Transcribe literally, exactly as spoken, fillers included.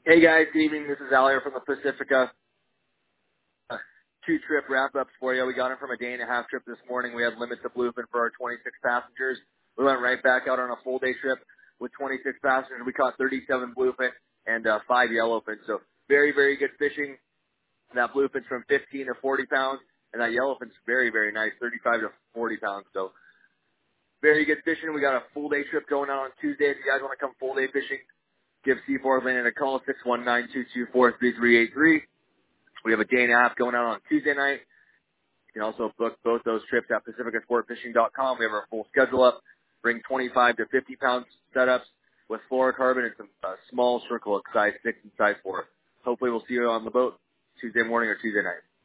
Hey guys, good evening. This is Al here from the Pacifica. Uh, two trip wrap ups for you. We got in from a day and a half trip this morning. We had limits of bluefin for our twenty-six passengers. We went right back out on a full day trip with twenty-six passengers. We caught thirty-seven bluefin and uh, five yellowfin. So very, very good fishing. That bluefin's from fifteen to forty pounds, and that yellowfin's very, very nice, thirty-five to forty pounds. So very good fishing. We got a full day trip going on on Tuesday. If you guys want to come full day fishing, give C four Landing a call, six one nine, two two four, three three eight three. We have a day and a half going out on Tuesday night. You can also book both those trips at pacifica sport fishing dot com. We have our full schedule up. Bring twenty-five to fifty pound setups with fluorocarbon and some uh, small circle size six and size four. Hopefully we'll see you on the boat Tuesday morning or Tuesday night.